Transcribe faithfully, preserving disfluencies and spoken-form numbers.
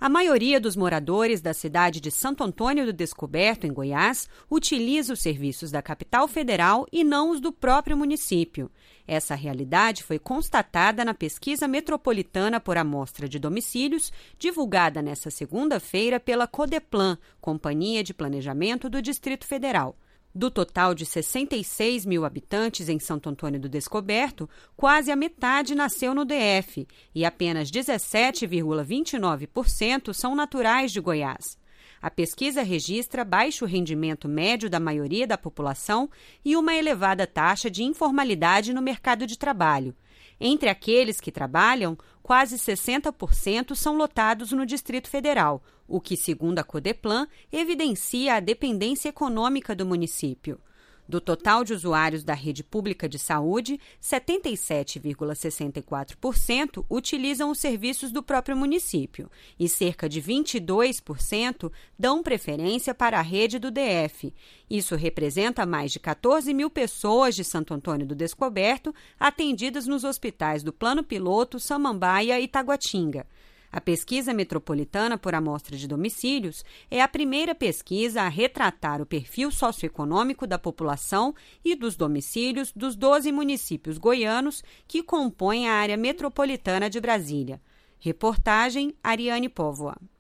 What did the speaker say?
A maioria dos moradores da cidade de Santo Antônio do Descoberto, em Goiás, utiliza os serviços da capital federal e não os do próprio município. Essa realidade foi constatada na pesquisa metropolitana por amostra de domicílios, divulgada nesta segunda-feira pela Codeplan, Companhia de Planejamento do Distrito Federal. Do total de sessenta e seis mil habitantes em Santo Antônio do Descoberto, quase a metade nasceu no D F e apenas dezessete vírgula vinte e nove por cento são naturais de Goiás. A pesquisa registra baixo rendimento médio da maioria da população e uma elevada taxa de informalidade no mercado de trabalho. Entre aqueles que trabalham, quase sessenta por cento são lotados no Distrito Federal, o que, segundo a Codeplan, evidencia a dependência econômica do município. Do total de usuários da rede pública de saúde, setenta e sete vírgula sessenta e quatro por cento utilizam os serviços do próprio município e cerca de vinte e dois por cento dão preferência para a rede do D F. Isso representa mais de quatorze mil pessoas de Santo Antônio do Descoberto atendidas nos hospitais do Plano Piloto, Samambaia e Taguatinga. A pesquisa metropolitana por amostra de domicílios é a primeira pesquisa a retratar o perfil socioeconômico da população e dos domicílios dos doze municípios goianos que compõem a área metropolitana de Brasília. Reportagem Ariane Póvoa.